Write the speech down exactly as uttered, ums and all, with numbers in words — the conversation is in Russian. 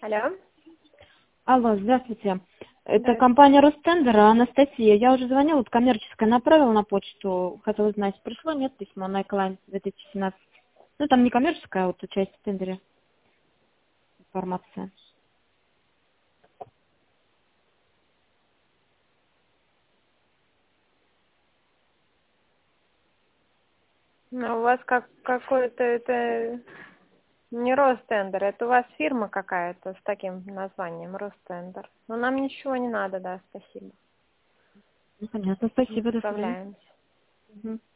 Алло. Алло, здравствуйте. Это Здравствуйте. компания Ростендер, Анастасия. Я уже звонила, вот коммерческое направила на почту. Хотела узнать, пришло, нет, письмо на Эколайн две тысячи семнадцать. Ну, там не коммерческая, а вот часть в тендере информация. Ну, у вас как какой-то это не Ростендер, это у вас фирма какая-то с таким названием Ростендер. Но нам ничего не надо, да, спасибо. Ну, понятно, Не спасибо, до свидания. справляемся. Мгм.